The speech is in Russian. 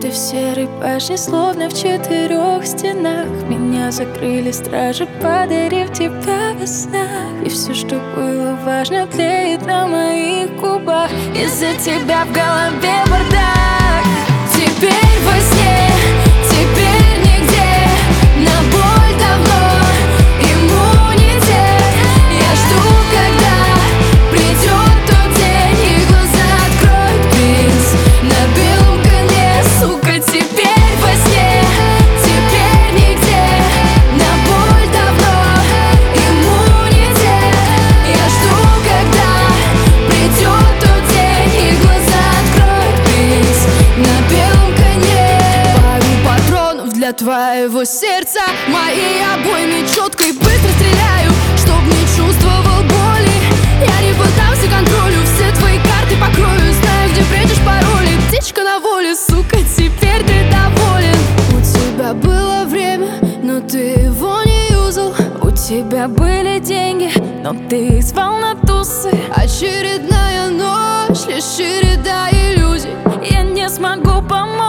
Ты в серой башне, словно в 4 стенах. Меня закрыли стражи, подарив тебя во снах. И все, что было важно, тлеет на моих губах. Из-за тебя в голове бардак. Теперь во сне, теперь нигде. На боль давно иммунитет. Я жду, когда придет тот день, и глаза откроет принц на белом коне. Сука, теперь во сне, теперь нигде. На боль давно иммунитет. Я жду, когда придет тот день, и глаза откроет принц на белом коне. Пару патронов для твоего сердца. Моей обоймой четко и быстро стреляю, чтоб не чувствовал боли. Я не поддамся контролю, все твои карты покрою. Знаю, где прячешь пароли. Птичка на воле, сука, теперь ты доволен. У тебя было время, но ты его не юзал. У тебя были деньги, но ты их звал на тусы. Очередная ночь, лишь череда иллюзий. Я не смогу помочь.